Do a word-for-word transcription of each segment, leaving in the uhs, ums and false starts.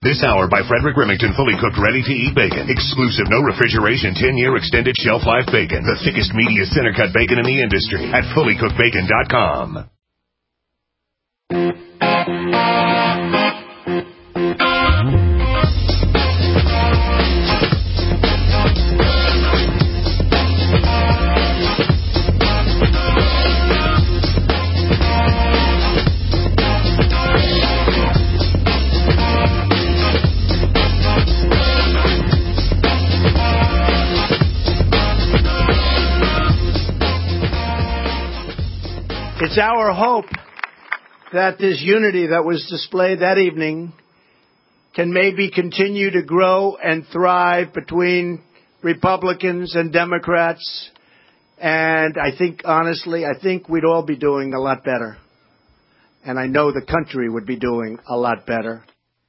This hour by Frederick Remington, fully cooked, ready-to-eat bacon. Exclusive, no refrigeration, ten-year extended shelf life bacon. The thickest, meatiest, center-cut bacon in the industry at fully cooked bacon dot com. It's our hope that this unity that was displayed that evening can maybe continue to grow and thrive between Republicans and Democrats. And I think, honestly, I think we'd all be doing a lot better. And I know the country would be doing a lot better.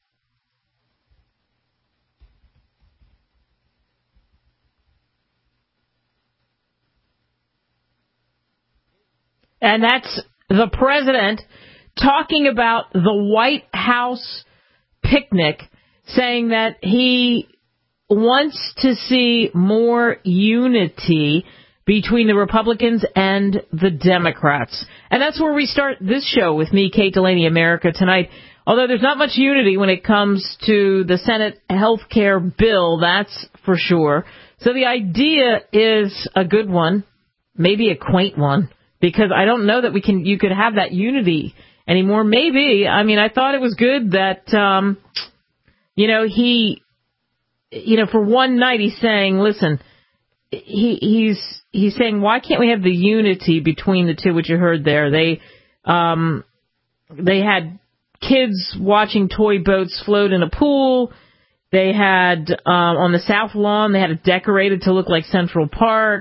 And that's the president talking about the White House picnic, saying that he wants to see more unity between the Republicans and the Democrats. And that's where we start this show with me, Kate Delaney, America Tonight. Although there's not much unity when it comes to the Senate health care bill, that's for sure. So the idea is a good one, maybe a quaint one. Because I don't know that we can, you could have that unity anymore. Maybe. I mean, I thought it was good that, um, you know, he, you know, for one night he's saying, listen, he, he's, he's saying, why can't we have the unity between the two, which you heard there? They, um, they had kids watching toy boats float in a pool. They had, um, on the South Lawn, they had it decorated to look like Central Park.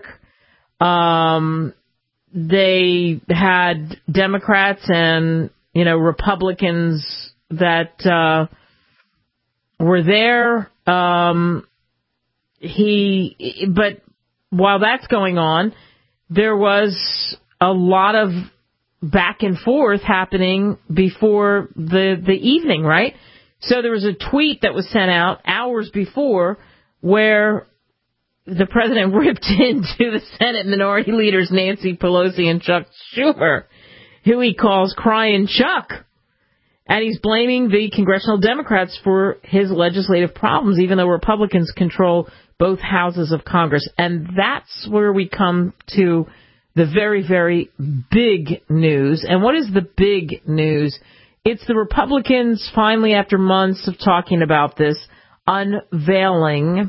Um, They had Democrats and, you know, Republicans that uh, were there. Um, he, but while that's going on, there was a lot of back and forth happening before the the evening, right? So there was a tweet that was sent out hours before where the president ripped into the Senate minority leaders Nancy Pelosi and Chuck Schumer, who he calls Crying Chuck. And he's blaming the congressional Democrats for his legislative problems, even though Republicans control both houses of Congress. And that's where we come to the very, very big news. And what is the big news? It's the Republicans finally, after months of talking about this, unveiling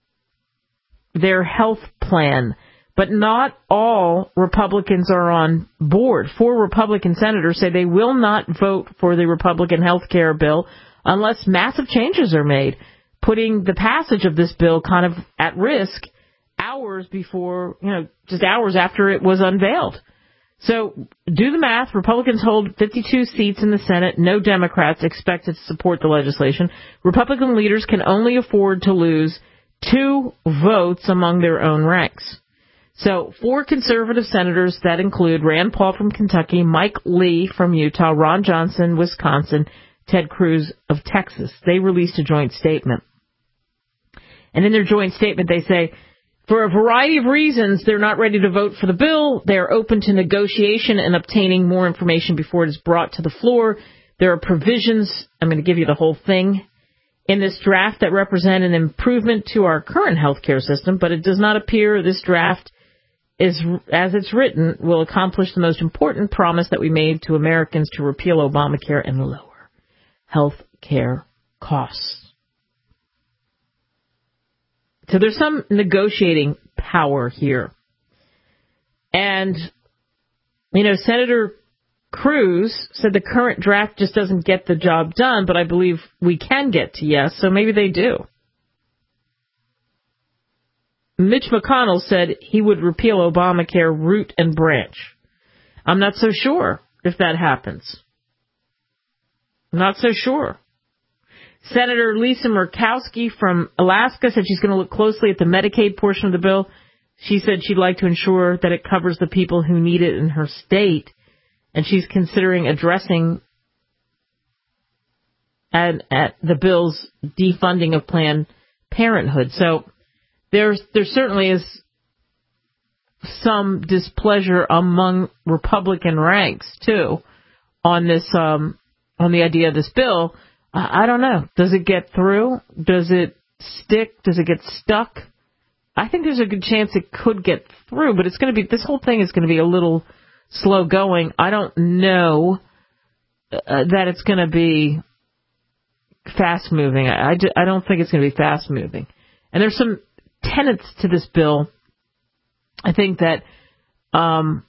their health plan. But not all Republicans are on board. Four Republican senators say they will not vote for the Republican health care bill unless massive changes are made, putting the passage of this bill kind of at risk hours before, you know, just hours after it was unveiled. So do the math. Republicans hold fifty-two seats in the Senate. No Democrats expected to support the legislation. Republican leaders can only afford to lose two votes among their own ranks. So four conservative senators that include Rand Paul from Kentucky, Mike Lee from Utah, Ron Johnson, Wisconsin, Ted Cruz of Texas. They released a joint statement. And in their joint statement, they say, for a variety of reasons, they're not ready to vote for the bill. They're open to negotiation and obtaining more information before it is brought to the floor. There are provisions, I'm going to give you the whole thing, in this draft that represent an improvement to our current health care system, but it does not appear this draft is, as it's written, will accomplish the most important promise that we made to Americans to repeal Obamacare and lower health care costs. So there's some negotiating power here. And, you know, Senator Cruz said the current draft just doesn't get the job done, but I believe we can get to yes, so maybe they do. Mitch McConnell said he would repeal Obamacare root and branch. I'm not so sure if that happens. I'm not so sure. Senator Lisa Murkowski from Alaska said she's going to look closely at the Medicaid portion of the bill. She said she'd like to ensure that it covers the people who need it in her state. And she's considering addressing at, at the bill's defunding of Planned Parenthood. So there's there certainly is some displeasure among Republican ranks too on this um, on the idea of this bill. I, I don't know. Does it get through? Does it stick? Does it get stuck? I think there's a good chance it could get through, but it's going to be this whole thing is going to be a little slow going. I don't know uh, that it's going to be fast moving. I, I, I don't think it's going to be fast moving. And there's some tenets to this bill, I think, that um,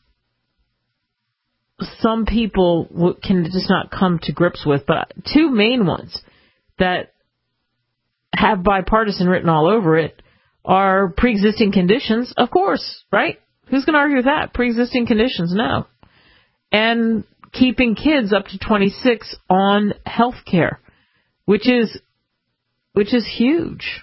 some people w- can just not come to grips with. But two main ones that have bipartisan written all over it are pre-existing conditions, of course, right? Who's going to argue with that? Pre-existing conditions, no. And keeping kids up to twenty-six on health care, which is which is huge.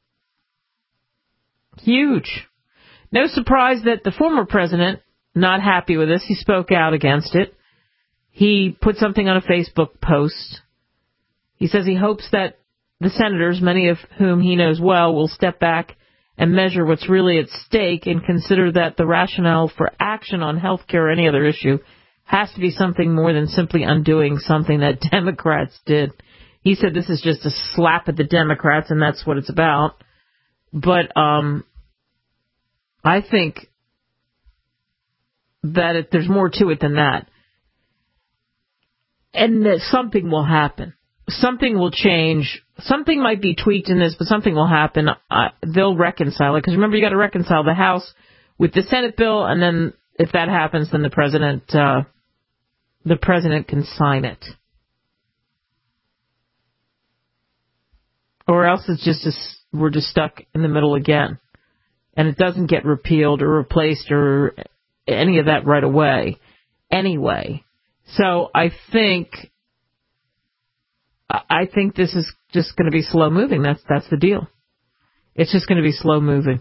Huge. No surprise that the former president, not happy with this, he spoke out against it. He put something on a Facebook post. He says he hopes that the senators, many of whom he knows well, will step back and measure what's really at stake and consider that the rationale for action on health care or any other issue has to be something more than simply undoing something that Democrats did. He said this is just a slap at the Democrats, and that's what it's about. But um, I think that it, there's more to it than that. And that something will happen. Something will change. Something might be tweaked in this, but something will happen. Uh, they'll reconcile it. Because remember, you got to reconcile the House with the Senate bill, and then if that happens, then the president, uh, the president can sign it. Or else it's just a, we're just stuck in the middle again, and it doesn't get repealed or replaced or any of that right away. Anyway, so I think. I think this is just going to be slow moving. That's that's the deal. It's just going to be slow moving.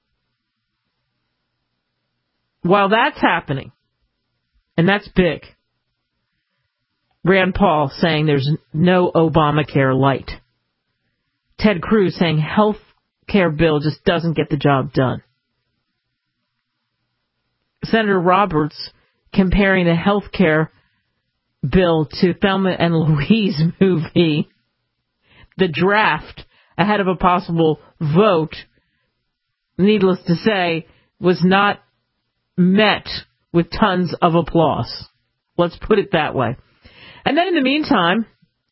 While that's happening, and that's big, Rand Paul saying there's no Obamacare light. Ted Cruz saying health care bill just doesn't get the job done. Senator Roberts comparing the health care bill to Thelma and Louise movie, the draft ahead of a possible vote, needless to say, was not met with tons of applause. Let's put it that way. And then in the meantime,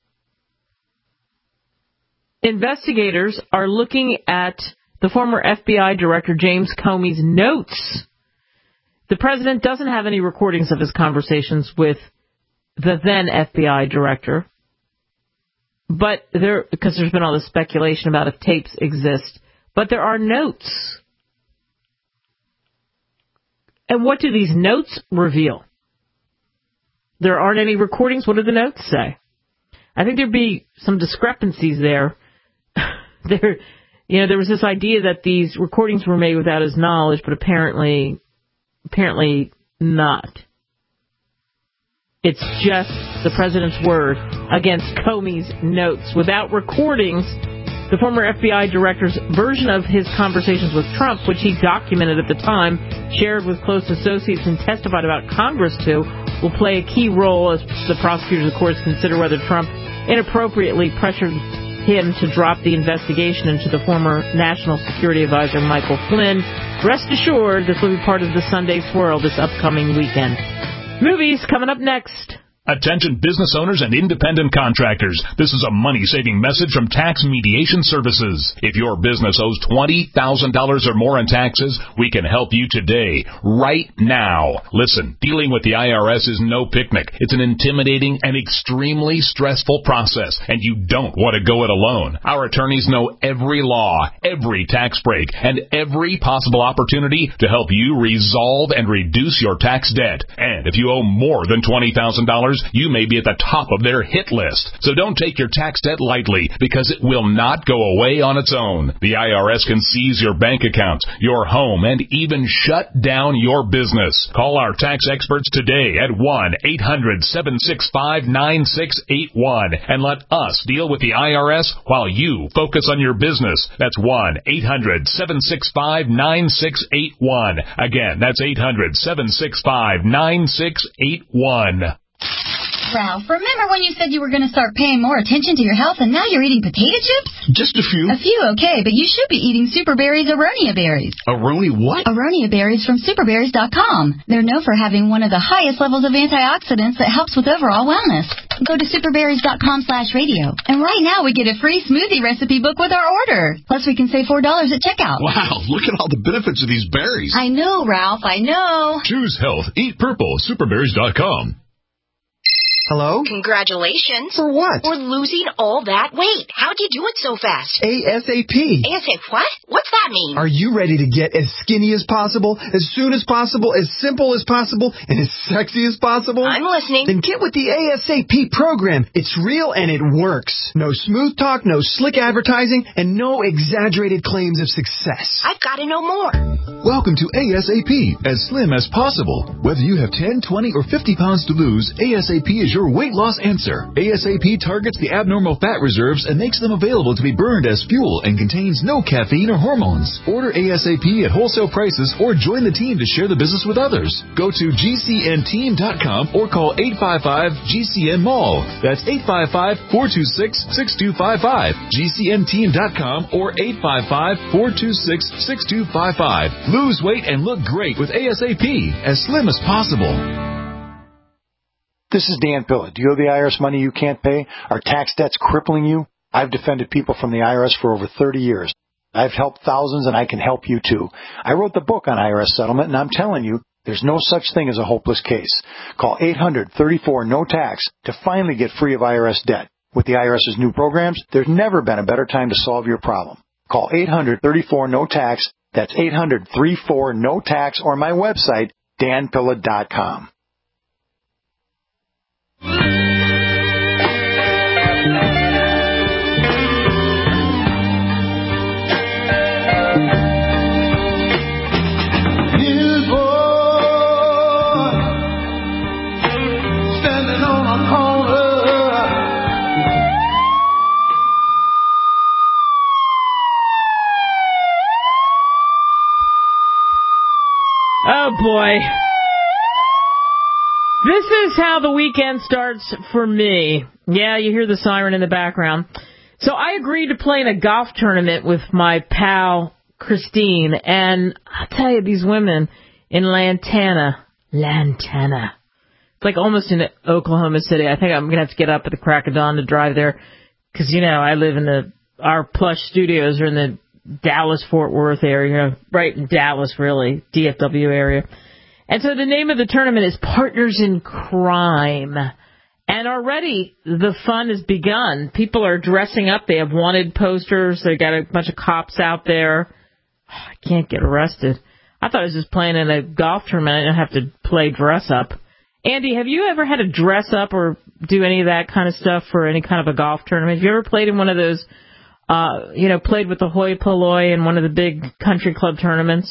investigators are looking at the former F B I director James Comey's notes. The president doesn't have any recordings of his conversations with the then F B I director, but there, because there's been all this speculation about if tapes exist, but there are notes. And what do these notes reveal? There aren't any recordings. What do the notes say? I think there'd be some discrepancies there. there, you know, there was this idea that these recordings were made without his knowledge, but apparently, apparently not. It's just the president's word against Comey's notes. Without recordings, the former F B I director's version of his conversations with Trump, which he documented at the time, shared with close associates and testified about Congress to, will play a key role as the prosecutors, of course, consider whether Trump inappropriately pressured him to drop the investigation into the former National Security Advisor Michael Flynn. Rest assured, this will be part of the Sunday Swirl this upcoming weekend. Movies coming up next. Attention business owners and independent contractors. This is a money-saving message from Tax Mediation Services. If your business owes twenty thousand dollars or more in taxes, we can help you today, right now. Listen, dealing with the I R S is no picnic. It's an intimidating and extremely stressful process, and you don't want to go it alone. Our attorneys know every law, every tax break, and every possible opportunity to help you resolve and reduce your tax debt. And if you owe more than twenty thousand dollars, customers, you may be at the top of their hit list. So don't take your tax debt lightly, because it will not go away on its own. The I R S can seize your bank accounts, your home, and even shut down your business. Call our tax experts today at one eight hundred seven six five nine six eight one and let us deal with the I R S while you focus on your business. That's one eight hundred seven six five nine six eight one. Again, that's eight hundred seven six five nine six eight one. Ralph, remember when you said you were going to start paying more attention to your health and now you're eating potato chips? Just a few. A few, okay, but you should be eating Super Berries Aronia berries. Aroni what? Aronia berries from super berries dot com. They're known for having one of the highest levels of antioxidants that helps with overall wellness. Go to super berries dot com slash radio. And right now we get a free smoothie recipe book with our order. Plus we can save four dollars at checkout. Wow, look at all the benefits of these berries. I know, Ralph, I know. Choose health. Eat purple. super berries dot com. Hello? Congratulations. For what? For losing all that weight. How'd you do it so fast? ASAP. ASAP what? What's that mean? Are you ready to get as skinny as possible, as soon as possible, as simple as possible, and as sexy as possible? I'm listening. Then get with the ASAP program. It's real and it works. No smooth talk, no slick advertising, and no exaggerated claims of success. I've got to know more. Welcome to ASAP, as slim as possible. Whether you have ten, twenty, or fifty pounds to lose, ASAP is your weight loss answer. ASAP targets the abnormal fat reserves and makes them available to be burned as fuel and contains no caffeine or hormones. Order ASAP at wholesale prices or join the team to share the business with others. Go to G C N team dot com or call eight five five G C N mall. That's eight five five, four two six, six two five five. G C N team dot com or eight five five, four two six, six two five five. Lose weight and look great with ASAP, as slim as possible. This is Dan Pilla. Do you owe the I R S money you can't pay? Are tax debts crippling you? I've defended people from the I R S for over thirty years. I've helped thousands, and I can help you too. I wrote the book on I R S settlement, and I'm telling you, there's no such thing as a hopeless case. Call eight hundred, thirty-four, no tax to finally get free of I R S debt. With the I R S's new programs, there's never been a better time to solve your problem. Call eight hundred, thirty-four, no tax. That's eight hundred, thirty-four, no tax, or my website, dan pilla dot com. Oh, boy. This is how the weekend starts for me. Yeah, you hear the siren in the background. So I agreed to play in a golf tournament with my pal, Christine. And I'll tell you, these women in Lantana, Lantana, it's like almost in Oklahoma City. I think I'm going to have to get up at the crack of dawn to drive there. Because, you know, I live in the, our plush studios are in the Dallas-Fort Worth area, right in Dallas, really, D F W area. And so the name of the tournament is Partners in Crime. And already the fun has begun. People are dressing up. They have wanted posters. They got a bunch of cops out there. I can't get arrested. I thought I was just playing in a golf tournament. I didn't have to play dress up. Andy, have you ever had to dress up or do any of that kind of stuff for any kind of a golf tournament? Have you ever played in one of those Uh, you know, played with the hoi polloi in one of the big country club tournaments?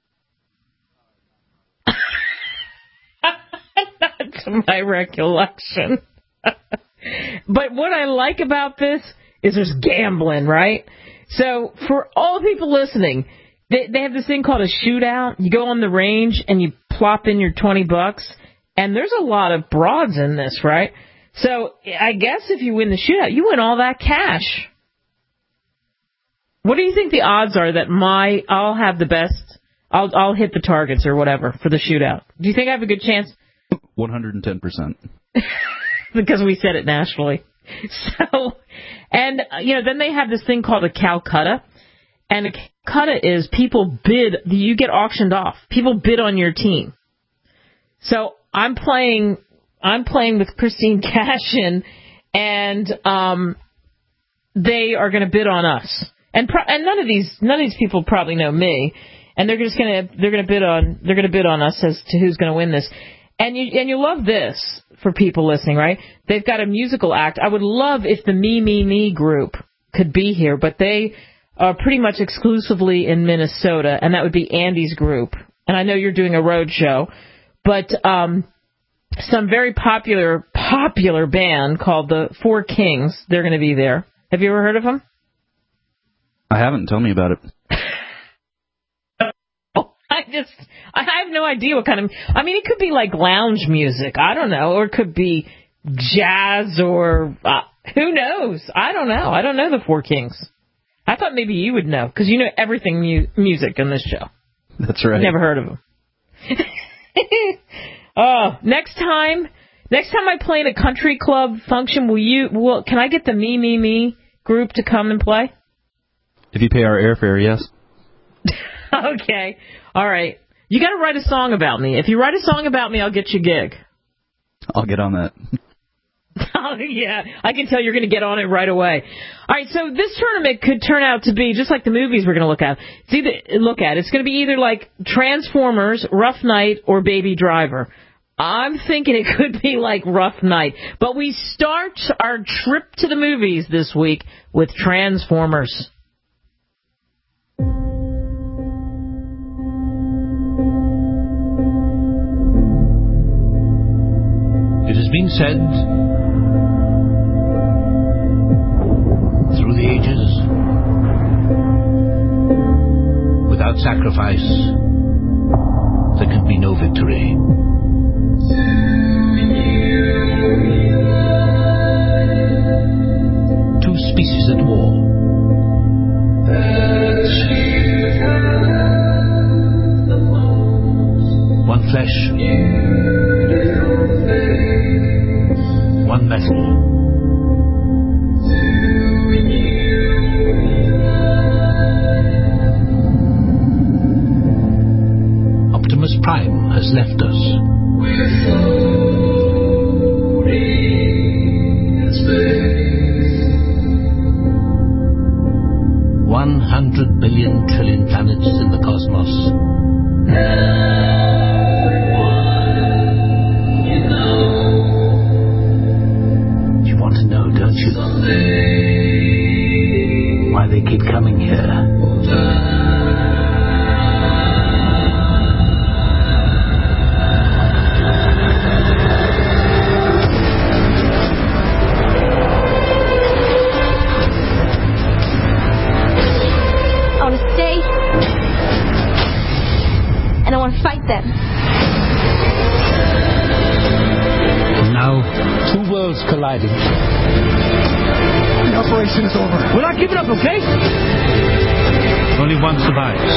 Not to my recollection. But what I like about this is there's gambling, right? So for all people listening, they, they have this thing called a shootout. You go on the range and you plop in your twenty bucks, and there's a lot of broads in this, right? So I guess if you win the shootout, you win all that cash. What do you think the odds are that my I'll have the best, I'll I'll hit the targets or whatever for the shootout? Do you think I have a good chance? one hundred ten percent. Because we said it nationally. So, and, you know, then they have this thing called a Calcutta. And a Calcutta is people bid, you get auctioned off. People bid on your team. So I'm playing, I'm playing with Christine Cashin, and um, they are going to bid on us. And pro- and none of these none of these people probably know me, and they're just gonna they're gonna bid on they're gonna bid on us as to who's gonna win this. And you and you love this for people listening, right? They've got a musical act. I would love if the Me, Me, Me group could be here, but they are pretty much exclusively in Minnesota, and that would be Andy's group. And I know you're doing a road show, but um, some very popular, popular band called the Four Kings, they're going to be there. Have you ever heard of them? I haven't. Tell me about it. I just, I have no idea what kind of, I mean, it could be like lounge music, I don't know, or it could be jazz or, uh, who knows? I don't know. I don't know the Four Kings. I thought maybe you would know, because you know everything mu- music in this show. That's right. Never heard of them. Oh, next time, next time I play in a country club function, will you, will, can I get the Me, Me, Me group to come and play? If you pay our airfare, yes. Okay. All right. You got to write a song about me. If you write a song about me, I'll get you a gig. I'll get on that. Oh, yeah. I can tell you're going to get on it right away. All right. So this tournament could turn out to be just like the movies we're going to look at. It's either look at. It's going to be either like Transformers, Rough Night, or Baby Driver. I'm thinking it could be like Rough Night. But we start our trip to the movies this week with Transformers. It has been said through the ages, without sacrifice, there can be no victory. Two species at war. One flesh, one metal. Optimus Prime has left us. One hundred billion trillion planets in the cosmos. You want to know, don't you? Why they keep coming here. And I want to fight them. Now, two worlds colliding. The operation is over. We're not giving up, okay? Only one survives.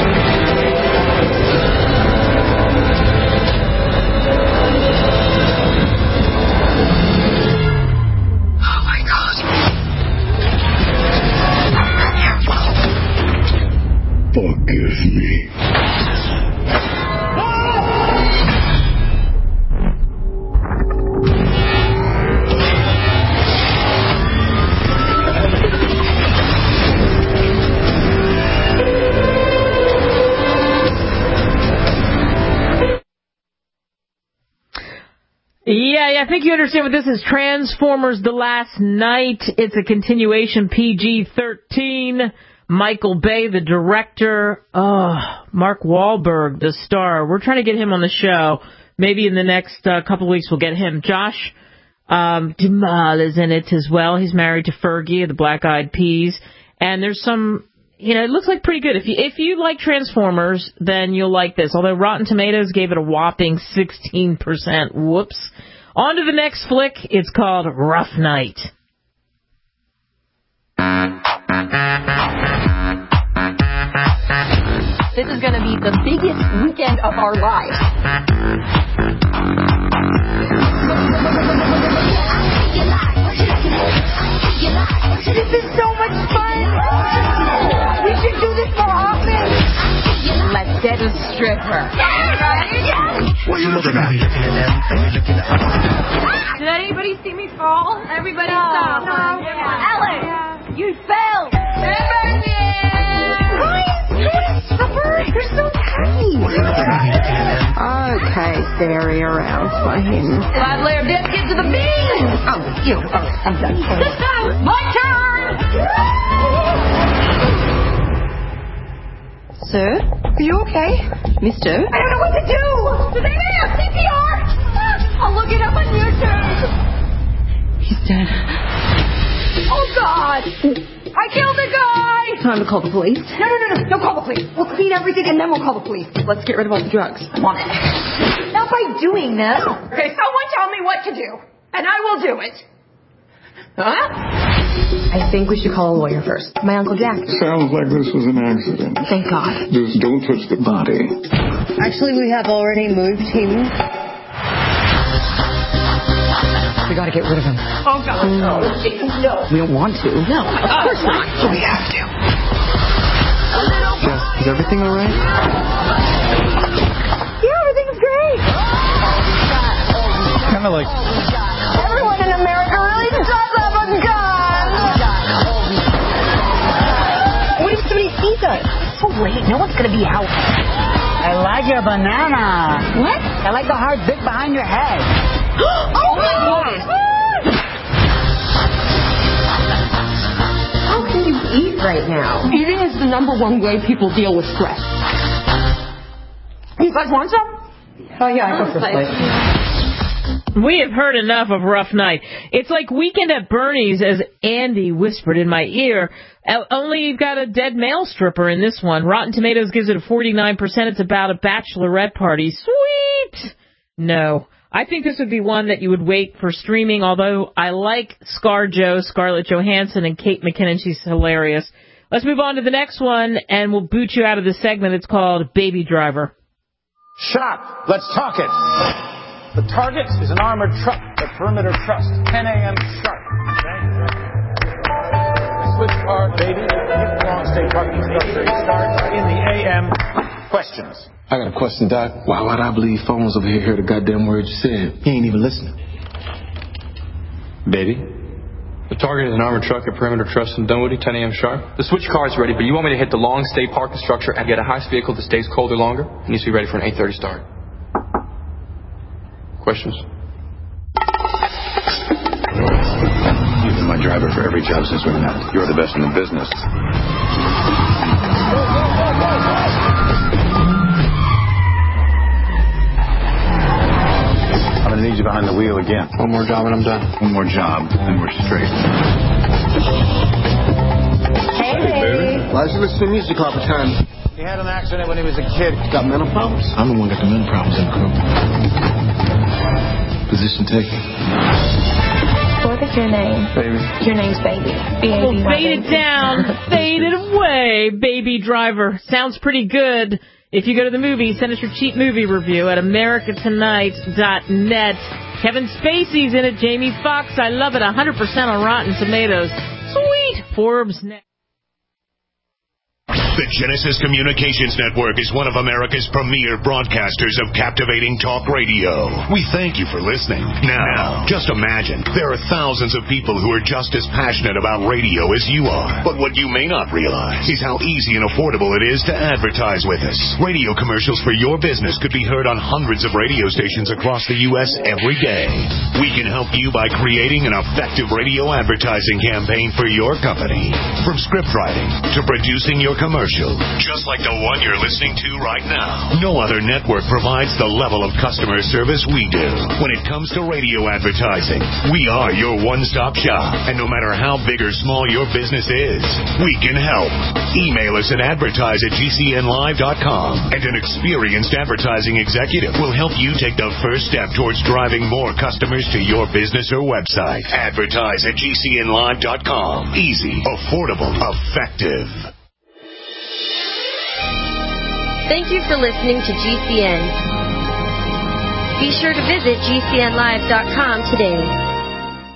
Oh my God. Forgive me. Yeah, yeah, I think you understand what this is. Transformers The Last Night. It's a continuation, P G thirteen. Michael Bay, the director. Oh, Mark Wahlberg, the star. We're trying to get him on the show. Maybe in the next uh, couple of weeks we'll get him. Josh um, Duhamel is in it as well. He's married to Fergie of the Black Eyed Peas. And there's some, you know, it looks like pretty good. If you, if you like Transformers, then you'll like this. Although Rotten Tomatoes gave it a whopping sixteen percent. Whoops. On to the next flick. It's called Rough Night. This is going to be the biggest weekend of our lives. This is so much fun. We should do this more often. Let's get a stripper. What are you looking at? Did anybody see me fall? Everybody stop. No. Alex, yeah. You fell. Guys, come on, stripper. You're so tiny. What are you looking at? Okay, Barry, around for him. Flat layer biscuit to the bean! Oh, you. Oh, I'm done. My turn! Sir, are you okay? Mister? I don't know what to do! Does anybody have C P R? I'll look it up on YouTube. He's dead. Oh, God! I killed a guy! Time to call the police. No, no, no, no. Don't call the police. We'll clean everything and then we'll call the police. Let's get rid of all the drugs. What? Not by doing this. Okay, someone tell me what to do, and I will do it. Huh? I think we should call a lawyer first. My Uncle Jack. Sounds like this was an accident. Thank God. Just don't touch the body. Actually, we have already moved him. We gotta get rid of him. Oh, God. No. No. We don't want to. No, of course not. But we have to. Jess, is everything all right? Yeah, everything's great. Kind of like... Everyone in America really does have a gun. What if somebody sees us? It's so late. No one's gonna be out. I like your banana. What? I like the hard bit behind your head. Oh, my God. How can you eat right now? Eating is the number one way people deal with stress. You guys want some? Oh, yeah, I go for plate. We have heard enough of Rough Night. It's like Weekend at Bernie's, as Andy whispered in my ear. Only you've got a dead male stripper in this one. Rotten Tomatoes gives it a forty-nine percent. It's about a bachelorette party. Sweet! No. I think this would be one that you would wait for streaming, although I like ScarJo, Scarlett Johansson, and Kate McKinnon. She's hilarious. Let's move on to the next one, and we'll boot you out of the segment. It's called Baby Driver. Shop. Let's talk it. The target is an armored truck at Perimeter Trust, ten a.m. sharp. Switch car, baby. Long stay parking structure starts in the A M. Questions? I got a question, Doc. Why would I believe phones over here hear the goddamn word you said? He ain't even listening. Baby, the target is an armored truck at Perimeter Trust in Dunwoody, ten a.m. sharp. The switch car is ready, but you want me to hit the long stay parking structure and get a heist vehicle that stays colder longer? It needs to be ready for an eight thirty start. Questions? You've been my driver for every job since we met. You're the best in the business. I'm gonna need you behind the wheel again. One more job and I'm done. One more job and we're straight. Hey, baby. Why does he listen to music all the time? He had an accident when he was a kid. Got mental problems? I'm the one got the mental problems in the crew. Position taken. What is your name? Baby. Your name's Baby. B A B Y. Well, fade it down, fade it away, Baby Driver. Sounds pretty good. If you go to the movie, send us your cheap movie review at america tonight dot net. Kevin Spacey's in it, Jamie Foxx. I love it, one hundred percent on Rotten Tomatoes. Sweet. Forbes next. The Genesis Communications Network is one of America's premier broadcasters of captivating talk radio. We thank you for listening. Now, just imagine, there are thousands of people who are just as passionate about radio as you are. But what you may not realize is how easy and affordable it is to advertise with us. Radio commercials for your business could be heard on hundreds of radio stations across the U S every day. We can help you by creating an effective radio advertising campaign for your company. From script writing to producing your commercial. Just like the one you're listening to right now. No other network provides the level of customer service we do. When it comes to radio advertising, we are your one-stop shop. And no matter how big or small your business is, we can help. Email us at advertise at g c n live dot com. And an experienced advertising executive will help you take the first step towards driving more customers to your business or website. Advertise at g c n live dot com. Easy, affordable, effective. Thank you for listening to G C N. Be sure to visit g c n live dot com today.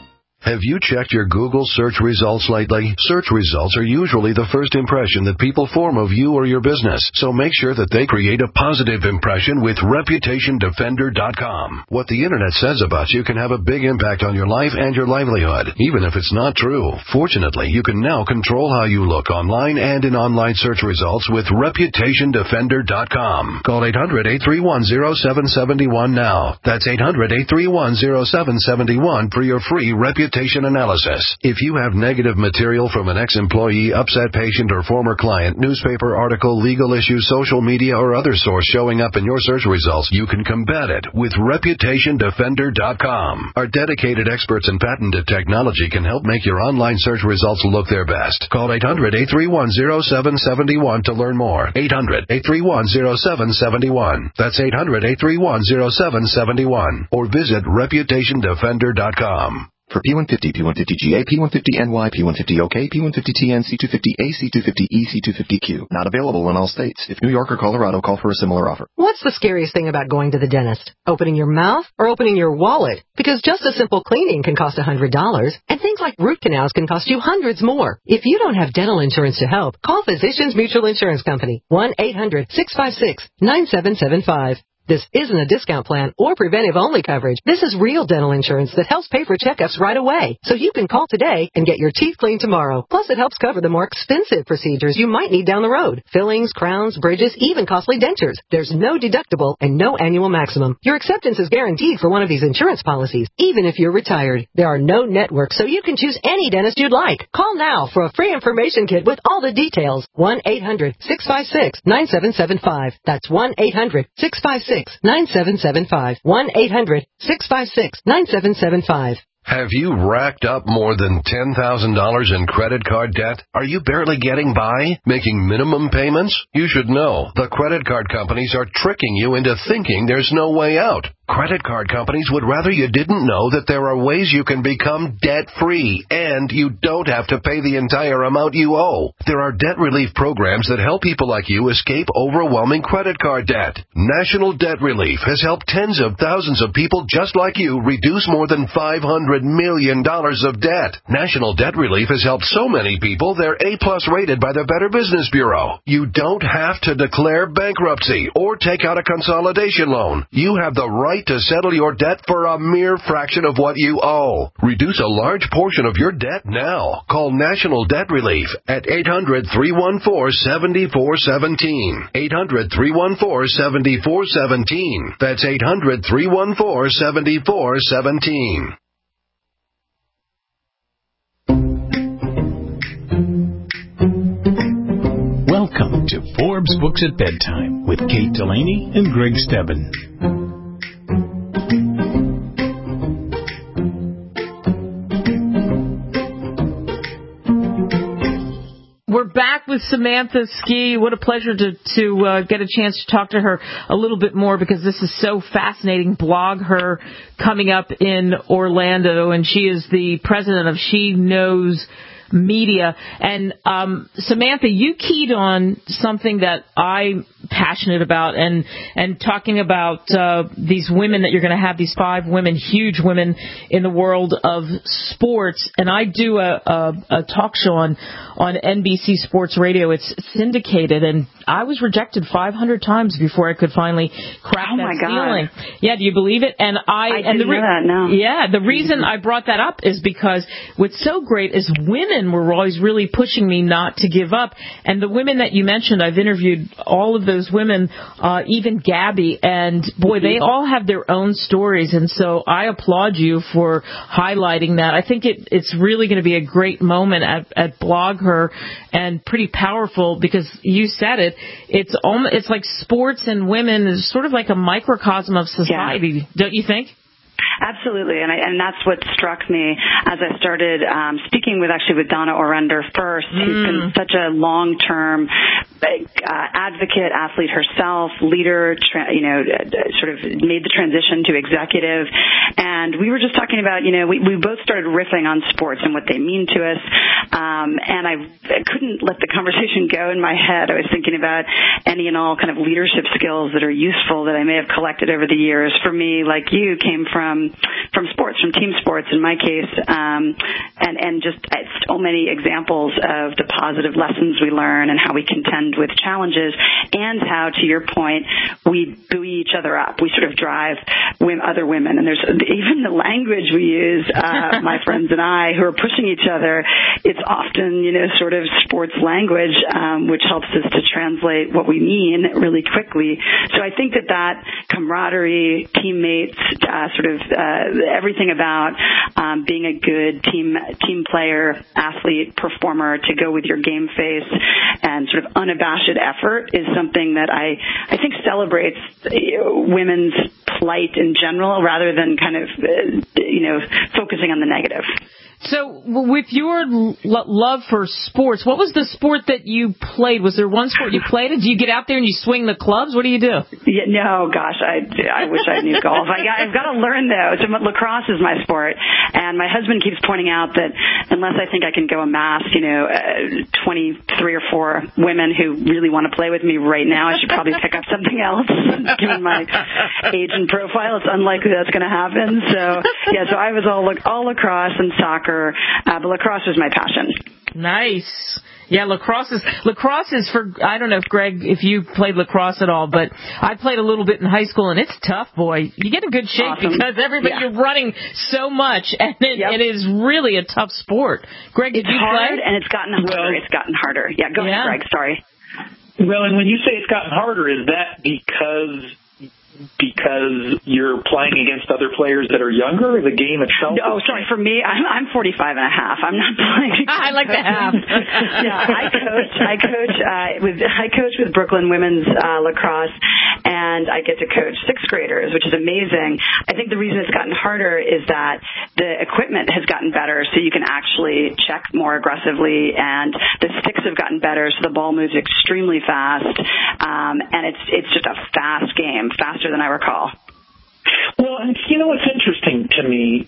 Have you checked your Google search results lately? Search results are usually the first impression that people form of you or your business, so make sure that they create a positive impression with Reputation Defender dot com. What the Internet says about you can have a big impact on your life and your livelihood, even if it's not true. Fortunately, you can now control how you look online and in online search results with Reputation Defender dot com. Call eight hundred, eight three one, zero seven seven one now. That's eight hundred, eight three one, zero seven seven one for your free reputation analysis. If you have negative material from an ex-employee, upset patient, or former client, newspaper article, legal issue, social media, or other source showing up in your search results, you can combat it with Reputation Defender dot com. Our dedicated experts in patented technology can help make your online search results look their best. Call eight hundred, eight three one, zero seven seven one to learn more. eight hundred, eight three one, zero seven seven one. That's eight hundred, eight three one, zero seven seven one. Or visit Reputation Defender dot com. For P one fifty, P one fifty G A, P one fifty N Y, P one fifty O K, P one fifty T N, C two fifty A, C two fifty E, C two fifty Q. Not available in all states. If New York or Colorado, call for a similar offer. What's the scariest thing about going to the dentist? Opening your mouth or opening your wallet? Because just a simple cleaning can cost one hundred dollars, and things like root canals can cost you hundreds more. If you don't have dental insurance to help, call Physicians Mutual Insurance Company. one eight hundred, six five six, nine seven seven five. This isn't a discount plan or preventive-only coverage. This is real dental insurance that helps pay for checkups right away. So you can call today and get your teeth cleaned tomorrow. Plus, it helps cover the more expensive procedures you might need down the road. Fillings, crowns, bridges, even costly dentures. There's no deductible and no annual maximum. Your acceptance is guaranteed for one of these insurance policies, even if you're retired. There are no networks, so you can choose any dentist you'd like. Call now for a free information kit with all the details. one eight hundred, six five six, nine seven seven five. That's one eight hundred, six five six, nine seven seven five. one eight hundred, six five six, nine seven seven five. Have you racked up more than ten thousand dollars in credit card debt? Are you barely getting by? Making minimum payments? You should know. The credit card companies are tricking you into thinking there's no way out. Credit card companies would rather you didn't know that there are ways you can become debt-free, and you don't have to pay the entire amount you owe. There are debt relief programs that help people like you escape overwhelming credit card debt. National Debt Relief has helped tens of thousands of people just like you reduce more than five hundred million dollars of debt. National Debt Relief has helped so many people they're A-plus rated by the Better Business Bureau. You don't have to declare bankruptcy or take out a consolidation loan. You have the right to settle your debt for a mere fraction of what you owe. Reduce a large portion of your debt now. Call National Debt Relief at eight hundred, three one four, seven four one seven. eight hundred, three one four, seven four one seven. That's eight hundred, three one four, seven four one seven. Welcome to Forbes Books at Bedtime with Kate Delaney and Greg Stebbin. We're back with Samantha Ski. What a pleasure to to uh, get a chance to talk to her a little bit more, because this is so fascinating. Blog Her coming up in Orlando, and she is the president of She Knows Media. And um, Samantha, you keyed on something that I'm passionate about, and and talking about uh, these women that you're going to have, these five women, huge women in the world of sports. And I do a, a, a talk show on on N B C Sports Radio. It's syndicated, and I was rejected five hundred times before I could finally crack oh that my ceiling. God. Yeah, do you believe it? And I, I and didn't the re- know that, no. Yeah, the reason I brought that up is because what's so great is women were always really pushing me not to give up. And the women that you mentioned, I've interviewed all of those women, uh, even Gabby, and boy, they all have their own stories. And so I applaud you for highlighting that. I think it, it's really going to be a great moment at, at Blog Her, and pretty powerful, because you said it. It's almost, it's like sports and women is sort of like a microcosm of society, yeah. Don't you think? Absolutely, and I, and that's what struck me as I started um, speaking with actually with Donna Orender first, mm. who's been such a long-term uh, advocate, athlete herself, leader, tra- you know, uh, sort of made the transition to executive. And we were just talking about, you know, we, we both started riffing on sports and what they mean to us. Um, and I, I couldn't let the conversation go in my head. I was thinking about any and all kind of leadership skills that are useful that I may have collected over the years. For me, like you, came from from sports, from team sports in my case, um, and, and just uh, so many examples of the positive lessons we learn and how we contend with challenges, and how, to your point, we buoy each other up. We sort of drive women, other women, and there's even the language we use, uh, my friends and I, who are pushing each other. It's often, you know, sort of sports language, um, which helps us to translate what we mean really quickly. So I think that that camaraderie, teammates, uh, sort of uh, everything about um, being a good team team player, athlete, performer, to go with your game face and sort of unabashed effort is something that I, I think celebrates women's plight in general rather than kind of, uh, you know, focusing on the negative. So with your l- love for sports, what was the sport that you played? Was there one sport you played? Do you get out there and you swing the clubs? What do you do? Yeah, no, gosh, I, I wish I knew golf. I got, I've got to learn, though. So lacrosse is my sport. And my husband keeps pointing out that unless I think I can go amass, you know, uh, twenty-three or four women who really want to play with me right now, I should probably pick up something else. Given my age and profile, it's unlikely that's going to happen. So, yeah, so I was all, all lacrosse and soccer. Uh, but lacrosse was my passion. Nice. Yeah, lacrosse is, lacrosse is for, I don't know if, Greg, if you played lacrosse at all, but I played a little bit in high school, and it's tough, boy. You get in good shape awesome. because everybody, yeah. you're running so much, and it, yep. it is really a tough sport. Greg, did it's you hard, play? and it's gotten harder. Well, it's gotten harder. Yeah, go yeah. ahead, Greg. Sorry. Well, and when you say it's gotten harder, is that because... because you're playing against other players that are younger, the game itself? Oh, sorry. For me, I'm, I'm forty-five and a half. I'm not playing against I like the half. yeah, I coach. I coach uh, with I coach with Brooklyn women's uh, lacrosse, and I get to coach sixth graders, which is amazing. I think the reason it's gotten harder is that the equipment has gotten better, so you can actually check more aggressively, and the sticks have gotten better, so the ball moves extremely fast, um, and it's it's just a fast game, faster than I recall. Well, and you know what's interesting to me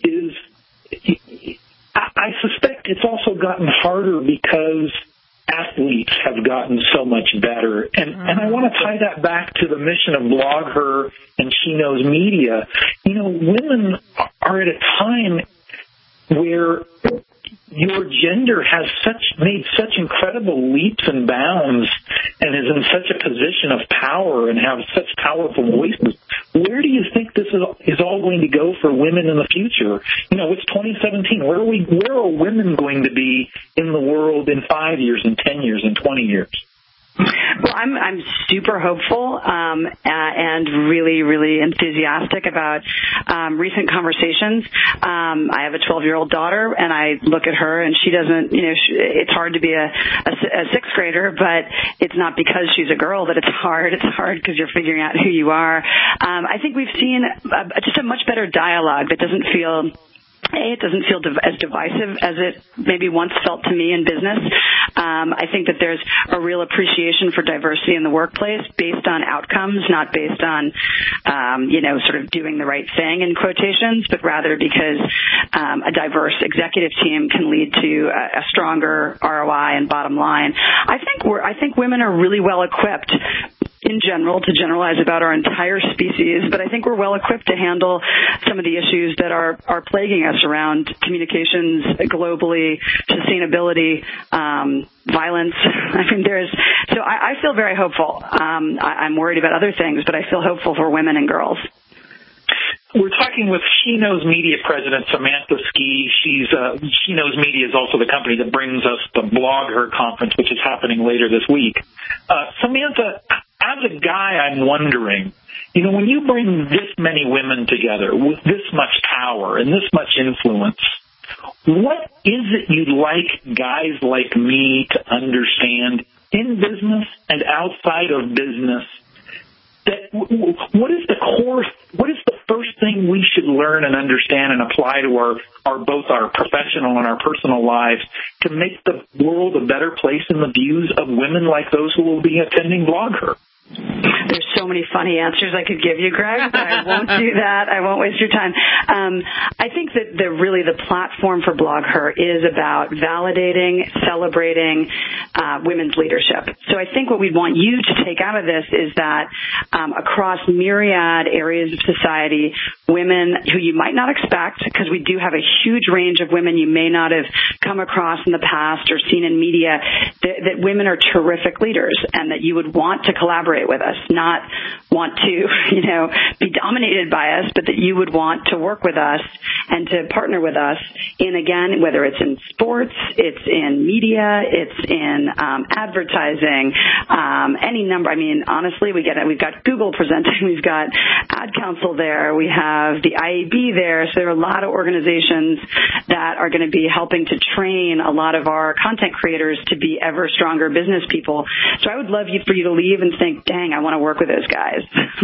is I suspect it's also gotten harder because athletes have gotten so much better. And, mm-hmm. and I want to tie that back to the mission of BlogHer and She Knows Media. You know, women are at a time where your gender has such made such incredible leaps and bounds and is in such a position of power and have such powerful voices. Where do you think this is, is all going to go for women in the future? You know, it's twenty seventeen. Where are we? Where are women going to be in the world in five years, in ten years, in twenty years? Well, I'm I'm super hopeful um, uh, and really, really enthusiastic about um, recent conversations. Um, I have a twelve-year-old daughter, and I look at her, and she doesn't, you know, she, it's hard to be a, a, a sixth grader, but it's not because she's a girl that it's hard. It's hard because you're figuring out who you are. Um, I think we've seen a, just a much better dialogue that doesn't feel... A, it doesn't feel div- as divisive as it maybe once felt to me in business. Um, I think that there's a real appreciation for diversity in the workplace based on outcomes, not based on, um, you know, sort of doing the right thing in quotations, but rather because um, a diverse executive team can lead to a, a stronger R O I and bottom line. I think we're, I think women are really well equipped in general, to generalize about our entire species, but I think we're well equipped to handle some of the issues that are, are plaguing us around communications globally, sustainability, um, violence. I mean, there's, so I, I feel very hopeful. Um, I, I'm worried about other things, but I feel hopeful for women and girls. We're talking with She Knows Media President Samantha Ski. She's uh, She Knows Media is also the company that brings us the BlogHer conference, which is happening later this week. Uh, Samantha, as a guy, I'm wondering, you know, when you bring this many women together with this much power and this much influence, what is it you'd like guys like me to understand in business and outside of business that what is the core, what is the first thing we should learn and understand and apply to our, our both our professional and our personal lives to make the world a better place in the views of women like those who will be attending BlogHer? There's so many funny answers I could give you, Greg, but I won't do that. I won't waste your time. Um, I think that the, really the platform for BlogHer is about validating, celebrating uh, women's leadership. So I think what we want you to take out of this is that um, across myriad areas of society, women who you might not expect, because we do have a huge range of women you may not have come across in the past or seen in media, that, that women are terrific leaders and that you would want to collaborate with us, not want to, you know, be dominated by us, but that you would want to work with us and to partner with us in, again, whether it's in sports, it's in media, it's in um, advertising, um, any number. I mean, honestly, we get it. We've got Google presenting, we've got Ad Council there, we have the I A B there. So there are a lot of organizations that are going to be helping to train a lot of our content creators to be ever stronger business people. So I would love you for you to leave and think, dang, I want to work with those guys.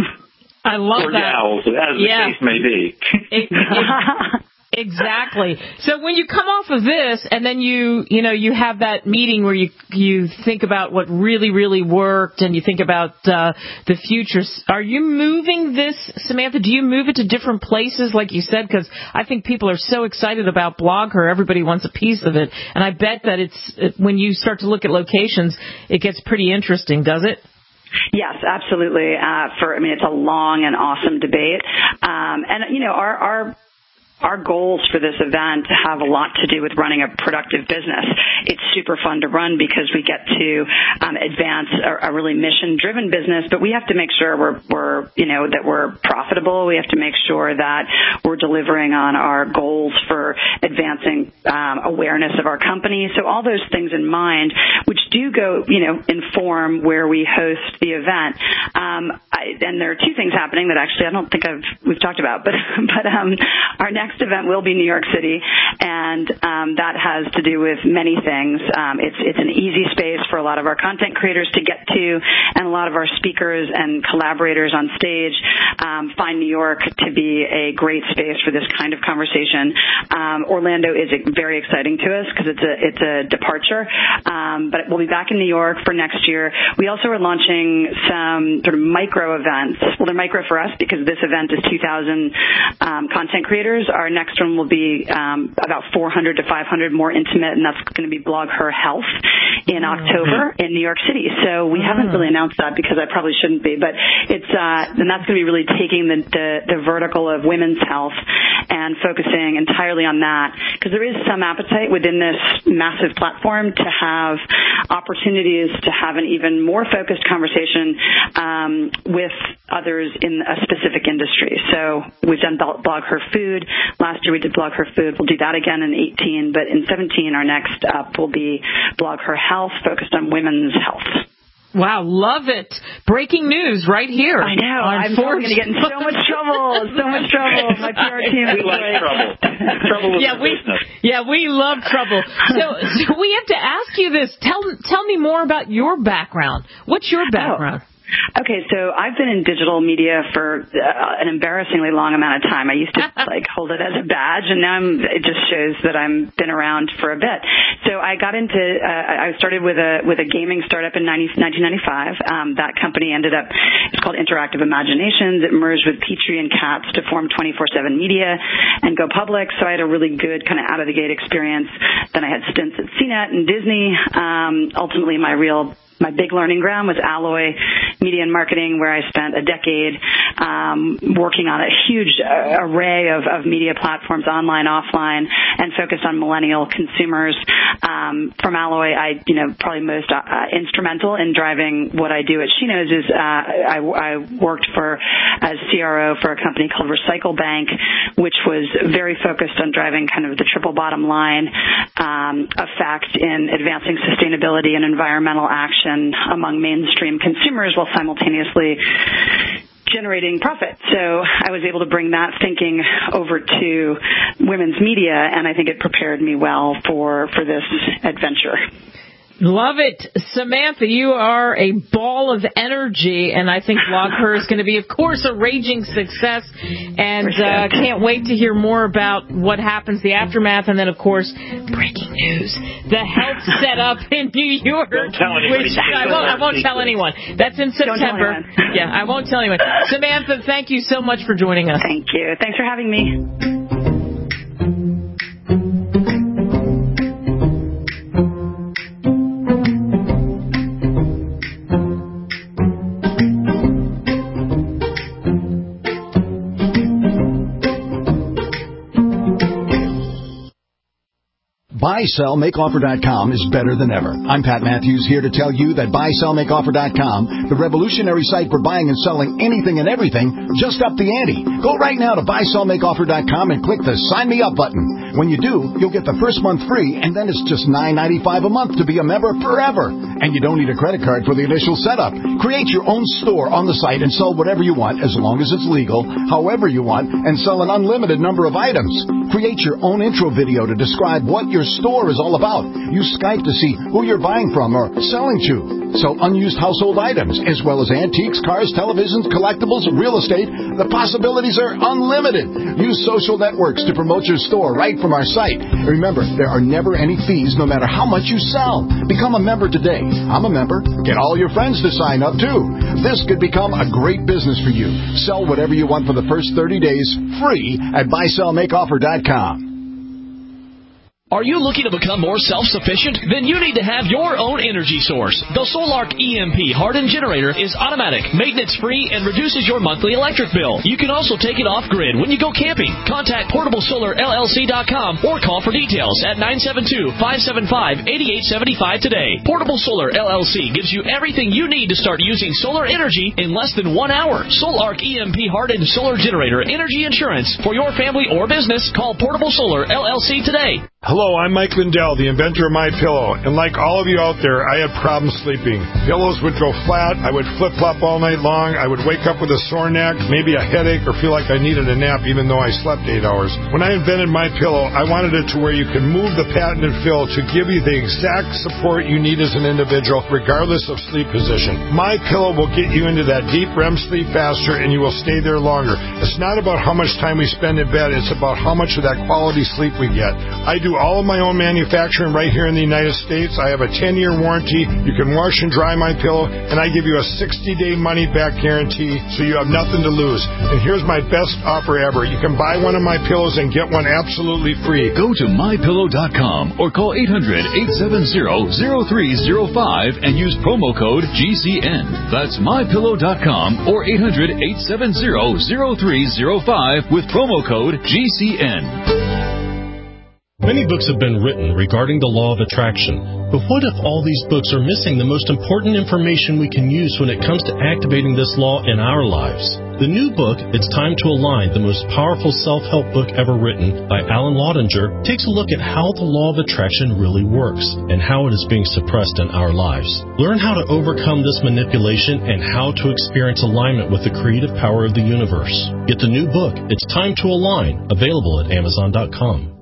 I love or that. Gals, as yeah. the case may be. it, it, exactly. So when you come off of this and then you, you know, you have that meeting where you you think about what really, really worked and you think about uh, the future, are you moving this, Samantha, do you move it to different places like you said? Because I think people are so excited about BlogHer. Everybody wants a piece of it. And I bet that it's it, when you start to look at locations, it gets pretty interesting, does it? Yes, absolutely. Uh, for I mean, it's a long and awesome debate, um, and you know, our our our goals for this event have a lot to do with running a productive business. It's super fun to run because we get to um, advance a, a really mission-driven business, but we have to make sure we're, we're, you know, that we're profitable. We have to make sure that we're delivering on our goals for advancing um, awareness of our company. So all those things in mind, which do go, you know, inform where we host the event. Um, I, and there are two things happening that actually I don't think I've we've talked about, but but um, our next event will be New York City, and um, that has to do with many things. Um, it's it's an easy space for a lot of our content creators to get to, and a lot of our speakers and collaborators on stage um, find New York to be a great space for this kind of conversation. Um, Orlando is very exciting to us because it's a it's a departure, um, but we'll be back in New York for next year. We also are launching some sort of micro events. Well, they're micro for us because this event is two thousand um, content creators. Our next one will be um, about four hundred to five hundred, more intimate, and that's going to be BlogHer Health in October in New York City. So we mm. haven't really announced that because I probably shouldn't be, but it's uh, and that's going to be really taking the, the, the vertical of women's health and focusing entirely on that, because there is some appetite within this massive platform to have opportunities to have an even more focused conversation um, with others in a specific industry. So we've done BlogHer Food. Last year we did BlogHer Food. We'll do that again in eighteen, but in seventeen our next up will be BlogHer Health, focused on women's health. Wow, love it. Breaking news right here. I know. I'm going to get in so much trouble. So much trouble. My P R team is We like like, trouble. Trouble with yeah, the we, business. Yeah, we love trouble. So, so we have to ask you this. Tell, tell me more about your background. What's your background? Oh. Okay, so I've been in digital media for uh, an embarrassingly long amount of time. I used to like hold it as a badge, and now I'm, it just shows that I've been around for a bit. So I got into, uh, I started with a with a gaming startup in nineteen ninety-five. Um, that company ended up, it's called Interactive Imaginations. It merged with Petrie and Katz to form twenty-four seven Media and go public. So I had a really good kind of out of the gate experience. Then I had stints at C net and Disney. Um, ultimately, my real My big learning ground was Alloy Media and Marketing, where I spent a decade um, working on a huge uh, array of, of media platforms, online, offline, and focused on millennial consumers. Um, from Alloy, I, you know, probably most uh, instrumental in driving what I do at She Knows is uh, I, I worked for as C R O for a company called Recycle Bank, which was very focused on driving kind of the triple bottom line um, effect in advancing sustainability and environmental action among mainstream consumers while simultaneously generating profit. So I was able to bring that thinking over to women's media, and I think it prepared me well for, for this adventure. Love it. Samantha, you are a ball of energy, and I think Blog Her is going to be, of course, a raging success, and uh, can't wait to hear more about what happens, the aftermath, and then, of course, breaking news, the health setup in New York. Don't tell anybody. Which I won't, I won't tell anyone. That's in September. Yeah, I won't tell anyone. Samantha, thank you so much for joining us. Thank you. Thanks for having me. buy sell make offer dot com is better than ever. I'm Pat Matthews, here to tell you that buy sell make offer dot com, the revolutionary site for buying and selling anything and everything, just upped the ante. Go right now to buy sell make offer dot com and click the Sign Me Up button. When you do, you'll get the first month free, and then it's just nine ninety-five a month to be a member forever. And you don't need a credit card for the initial setup. Create your own store on the site and sell whatever you want, as long as it's legal, however you want, and sell an unlimited number of items. Create your own intro video to describe what your store is all about. Use Skype to see who you're buying from or selling to. Sell unused household items, as well as antiques, cars, televisions, collectibles, real estate. The possibilities are unlimited. Use social networks to promote your store right from our site. Remember, there are never any fees, no matter how much you sell. Become a member today. I'm a member. Get all your friends to sign up, too. This could become a great business for you. Sell whatever you want for the first thirty days, free at buy sell make offer dot com. Are you looking to become more self-sufficient? Then you need to have your own energy source. The Solark E M P hardened generator is automatic, maintenance-free, and reduces your monthly electric bill. You can also take it off-grid when you go camping. Contact portable solar L L C dot com or call for details at nine seven two, five seven five, eight eight seven five today. Portable Solar L L C gives you everything you need to start using solar energy in less than one hour. Solark E M P hardened solar generator energy insurance for your family or business. Call Portable Solar L L C today. Hello, I'm Mike Lindell, the inventor of MyPillow, and like all of you out there, I had problems sleeping. Pillows would go flat, I would flip-flop all night long, I would wake up with a sore neck, maybe a headache, or feel like I needed a nap even though I slept eight hours. When I invented MyPillow, I wanted it to where you can move the patented fill to give you the exact support you need as an individual, regardless of sleep position. MyPillow will get you into that deep R E M sleep faster, and you will stay there longer. It's not about how much time we spend in bed, it's about how much of that quality sleep we get. I do all of my own manufacturing right here in the United States. I have a ten-year warranty. You can wash and dry my pillow, and I give you a sixty-day money-back guarantee, so you have nothing to lose. And here's my best offer ever. You can buy one of my pillows and get one absolutely free. Go to my pillow dot com or call eight hundred, eight seven zero, zero three zero five and use promo code G C N. That's my pillow dot com or eight hundred, eight seven zero, zero three zero five with promo code G C N. Many books have been written regarding the law of attraction, but what if all these books are missing the most important information we can use when it comes to activating this law in our lives? The new book, It's Time to Align, the most powerful self-help book ever written by Alan Laudinger, takes a look at how the law of attraction really works and how it is being suppressed in our lives. Learn how to overcome this manipulation and how to experience alignment with the creative power of the universe. Get the new book, It's Time to Align, available at amazon dot com.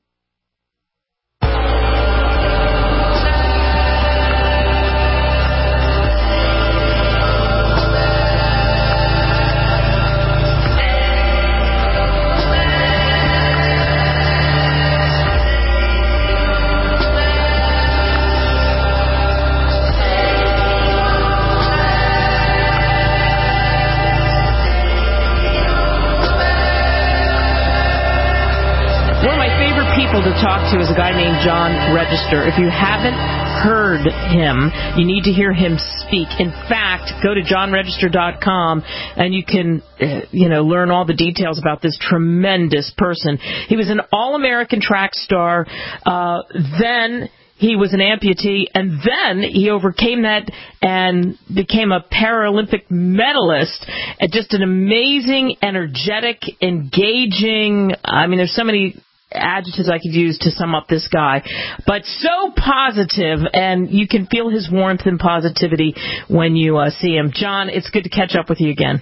To talk to is a guy named John Register. If you haven't heard him, you need to hear him speak. In fact, go to john register dot com and you can, uh, you know, learn all the details about this tremendous person. He was an all-American track star. Uh, then he was an amputee, and then he overcame that and became a Paralympic medalist. And just an amazing, energetic, engaging, I mean, there's so many adjectives I could use to sum up this guy, but so positive, and you can feel his warmth and positivity when you uh, see him. John, it's good to catch up with you again.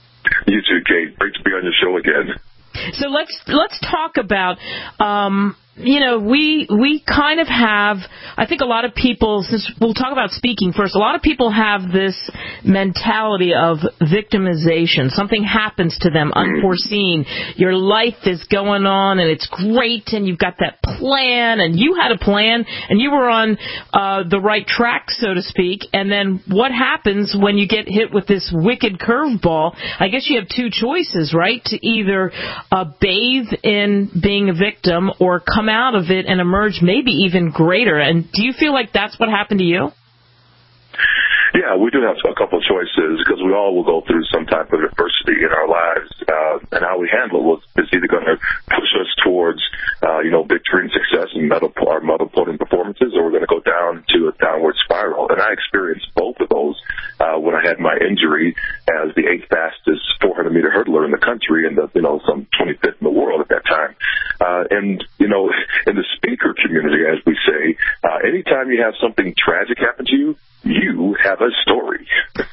You too, Kate. Great to be on your show again. So let's let's talk about um, you know, we we kind of have, I think a lot of people, since we'll talk about speaking first, a lot of people have this mentality of victimization. Something happens to them, unforeseen. Your life is going on, and it's great, and you've got that plan, and you had a plan, and you were on uh, the right track, so to speak, and then what happens when you get hit with this wicked curveball? I guess you have two choices, right? To either uh, bathe in being a victim or come out of it and emerge maybe even greater. And do you feel like that's what happened to you? Yeah, we do have a couple of choices because we all will go through some type of adversity in our lives, uh, and how we handle it is either going to push us towards, uh, you know, victory and success and medal, our medal-putting performances, or we're going to go down to a downward spiral. And I experienced both of those uh, when I had my injury as the eighth fastest four hundred meter hurdler in the country, and the, you know, some twenty-fifth in the world at that time. Uh, and you know, in the speaker community, as we say, uh, anytime you have something tragic happen to you, you have a story.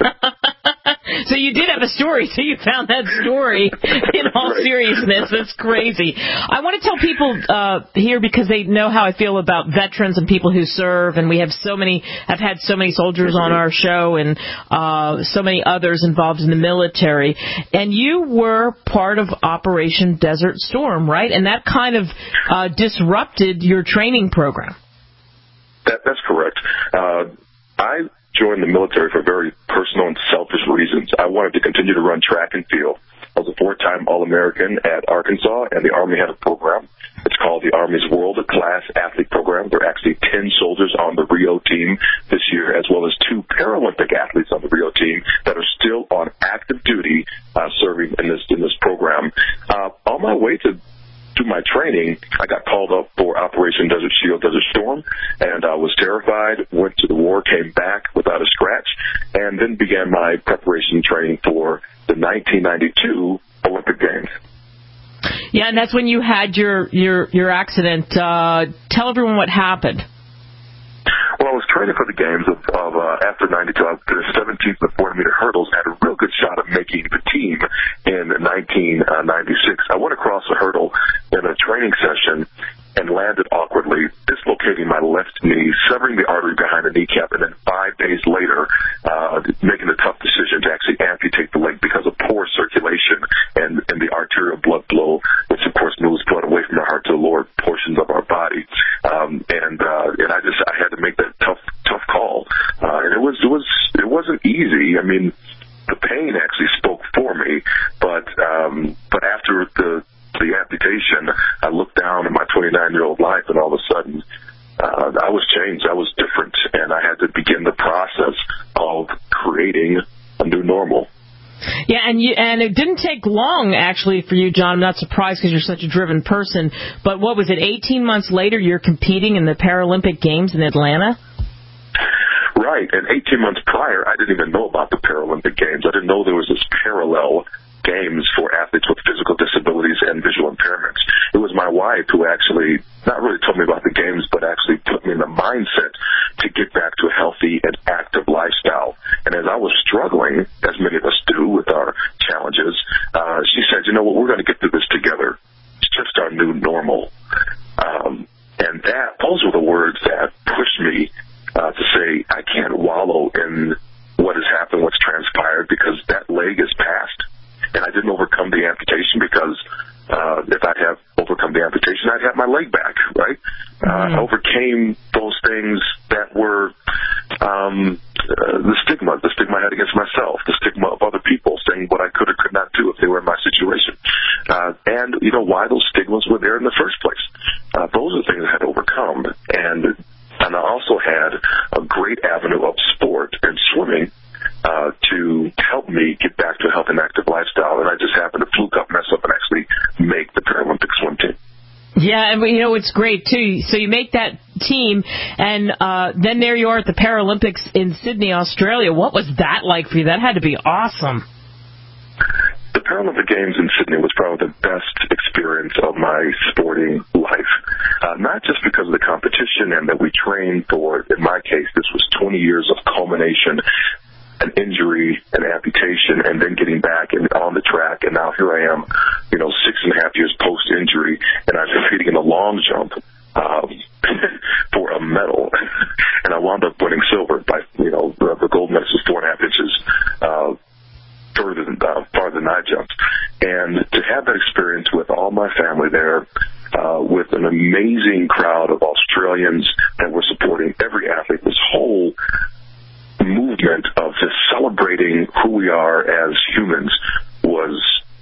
So you did have a story, so you found that story in all right. seriousness. That's crazy. I want to tell people uh, here, because they know how I feel about veterans and people who serve, and we have so many, have had so many soldiers on our show and uh, so many others involved in the military. And you were part of Operation Desert Storm, right? And that kind of uh, disrupted your training program. That, that's correct. Uh, I joined the military for very personal and selfish reasons. I wanted to continue to run track and field. I was a four-time All-American at Arkansas, and the Army had a program. It's called the Army's World Class Athlete Program. There are actually ten soldiers on the Rio team this year, as well as two Paralympic athletes on the Rio team that are still on active duty uh, serving in this in this program. Uh, on my way to Through my training, I got called up for Operation Desert Shield, Desert Storm, and I was terrified, went to the war, came back without a scratch, and then began my preparation training for the nineteen ninety-two Olympic Games. Yeah, and that's when you had your, your, your accident. Uh, tell everyone what happened. Well, I was training for the games of, of uh, after ninety-two. I finished seventeenth in the four hundred meter hurdles. I had a real good shot at making the team in nineteen ninety-six. I went across a hurdle in a training session and landed awkwardly, dislocating my left knee, severing the artery behind the kneecap, and then five days later, uh, making the tough decision to actually amputate the leg because of poor circulation and, and the arterial blood flow, which of course moves blood away from the heart to the lower portions of our body. Um, and uh, and I just I had to make that tough tough call, uh, and it was it was it wasn't easy. I mean, the pain actually spoke for me, but um, but after the the amputation, I looked down at my twenty-nine-year-old life, and all of a sudden, uh, I was changed. I was different, and I had to begin the process of creating a new normal. Yeah, and you, and it didn't take long, actually, for you, John. I'm not surprised because you're such a driven person. But what was it, eighteen months later, you're competing in the Paralympic Games in Atlanta? Right, and eighteen months prior, I didn't even know about the Paralympic Games. I didn't know there was this parallel games for athletes with physical disabilities and visual impairments. It was my wife who actually not really told me about the games, but actually put me in the mindset to get back to a healthy and active lifestyle. And as I was struggling, as many of us do with our challenges, uh, she said, you know what, we're going to get through this together. It's just our new normal. Um, and that, those were the words that pushed me uh, to say, I can't wallow in what has happened, what's transpired, because that leg is past. And I didn't overcome the amputation because uh, if I'd have overcome the amputation, I'd have my leg back, right? Mm-hmm. Uh, I overcame those things that were um, uh, the stigma, the stigma I had against myself, the stigma of other people saying what I could or could not do if they were in my situation. Uh, and, you know, why those stigmas were there in the first place. Uh, those are things I had overcome. And, and I also had a great avenue of sport and swimming Uh, to help me get back to a healthy and active lifestyle, and I just happened to fluke up, mess up, and actually make the Paralympic swim team. Yeah, and you know, it's great, too. So you make that team, and uh, then there you are at the Paralympics in Sydney, Australia. What was that like for you? That had to be awesome. The Paralympic Games in Sydney was probably the best experience of my sporting life, uh, not just because of the competition and that we trained for. In my case, this was twenty years of culmination, an injury, an amputation, and then getting back and on the track. And now here I am, you know, six and a half years post-injury, and I'm competing in the long jump. moment of just celebrating who we are as humans was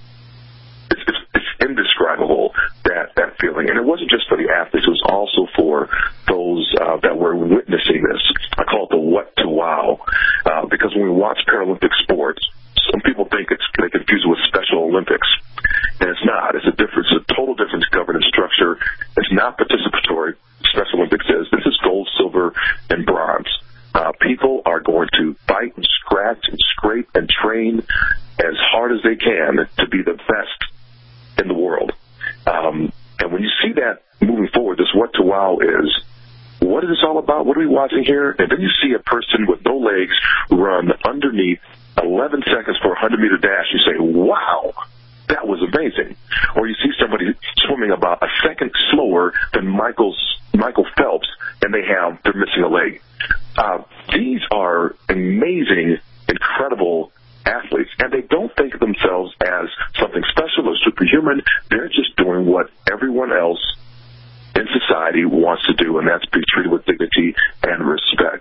it's, it's, it's indescribable, that, that feeling. And it wasn't just for the athletes, it was also for those uh, that were witnessing this. I call it the what to wow, uh, because when we watch Paralympic sports, some people think it's they confuse it with Special Olympics, and it's not. It's a difference, a total different governance structure. It's not participatory. Special Olympics is. This is gold, silver, and bronze. Uh, people are going to fight and scratch and scrape and train as hard as they can to be the best in the world. Um, and when you see that moving forward, this what to wow is, what is this all about? What are we watching here? And then you see a person with no legs run underneath eleven seconds for a hundred-meter dash. You say, wow, that was amazing. Or you see somebody swimming about a second slower than Michael's, Michael Phelps, and they have, they're missing a leg. Uh, these are amazing, incredible athletes, and they don't think of themselves as something special or superhuman. They're just doing what everyone else in society wants to do, and that's be treated with dignity and respect.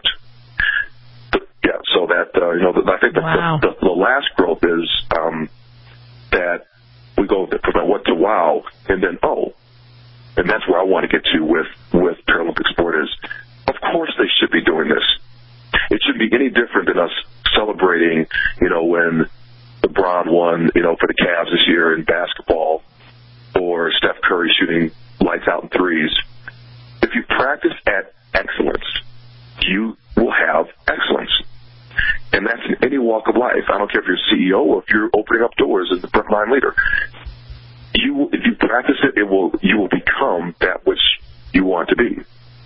But, yeah, so that, uh, you know, the, I think the, wow. the, the, the last growth is um, that we go from what to wow, and then oh, and that's where I want to get to with, with Paralympic sport is, of course they should be doing this. It shouldn't be any different than us celebrating, you know, when LeBron won, you know, for the Cavs this year in basketball, or Steph Curry shooting lights out in threes. If you practice at excellence, you will have excellence. And that's in any walk of life. I don't care if you're a C E O or if you're opening up doors as the frontline leader. You, if you practice it, it will, you will become that which you want to be.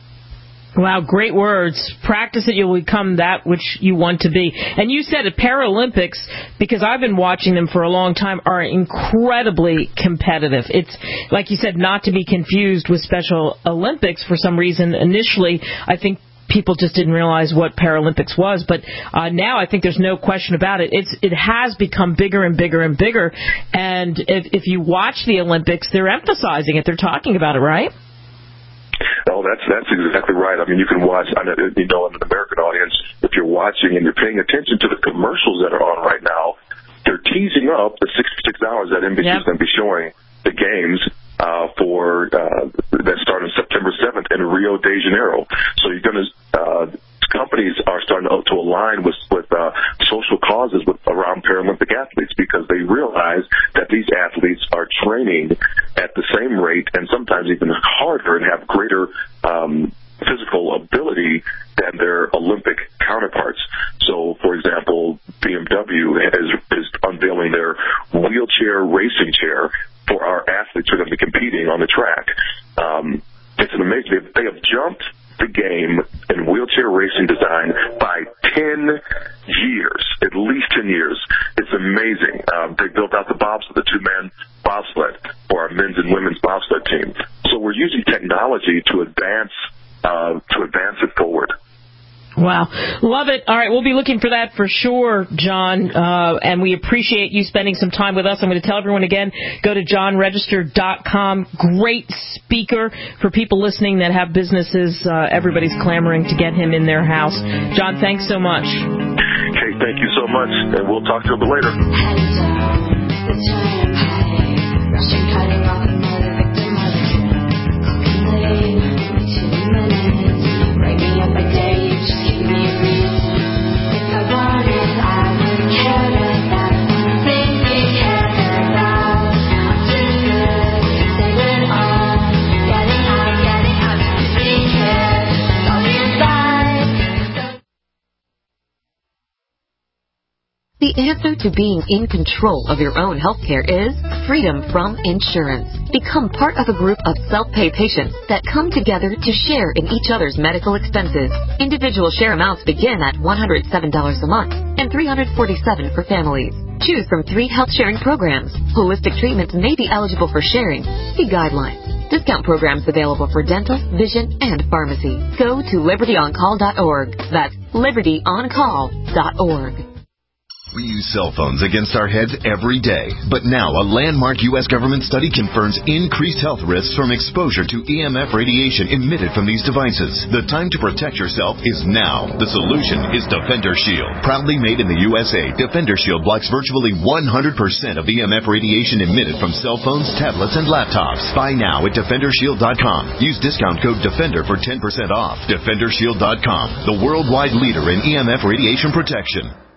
Wow, great words. Practice it, you'll become that which you want to be. And you said at Paralympics, because I've been watching them for a long time, are incredibly competitive. It's, like you said, not to be confused with Special Olympics for some reason. Initially, I think people just didn't realize what Paralympics was, but uh, now I think there's no question about it. It's it has become bigger and bigger and bigger, and if, if you watch the Olympics, they're emphasizing it. They're talking about it, right? Oh, that's that's exactly right. I mean, you can watch, I know, you know, in an American audience, if you're watching and you're paying attention to the commercials that are on right now, they're teasing up the sixty-six hours that N B C yep. is going to be showing the games uh, for uh, that start on September seventh in Rio de Janeiro. So you're going to uh, companies are starting to, to align with with uh, social causes with around Paralympic athletes, because they realize that these athletes are training at the same rate and sometimes even harder and have greater um, physical ability than their Olympic counterparts. So, for example, B M W is, is unveiling their wheelchair racing chair for our athletes who are going to be competing on the track. Um, it's an amazing. They have jumped the game in wheelchair racing design by ten years, at least ten years. It's amazing. Um, they built out the bobsled, the two-man bobsled for our men's and women's bobsled team. So we're using technology to advance uh, to advance it forward. Wow. Love it. All right, we'll be looking for that for sure, John, uh, and we appreciate you spending some time with us. I'm going to tell everyone again, go to john register dot com. Great speaker for people listening that have businesses. Uh, everybody's clamoring to get him in their house. John, thanks so much. Okay, thank you so much, and we'll talk to you a bit later. The answer to being in control of your own healthcare is freedom from insurance. Become part of a group of self-pay patients that come together to share in each other's medical expenses. Individual share amounts begin at one hundred seven dollars a month and three hundred forty-seven dollars for families. Choose from three health sharing programs. Holistic treatments may be eligible for sharing. See guidelines. Discount programs available for dental, vision, and pharmacy. Go to liberty on call dot org. That's liberty on call dot org. We use cell phones against our heads every day, but now a landmark U S government study confirms increased health risks from exposure to E M F radiation emitted from these devices. The time to protect yourself is now. The solution is Defender Shield. Proudly made in the U S A, Defender Shield blocks virtually one hundred percent of E M F radiation emitted from cell phones, tablets, and laptops. Buy now at Defender Shield dot com. Use discount code DEFENDER for ten percent off. Defender Shield dot com, the worldwide leader in E M F radiation protection.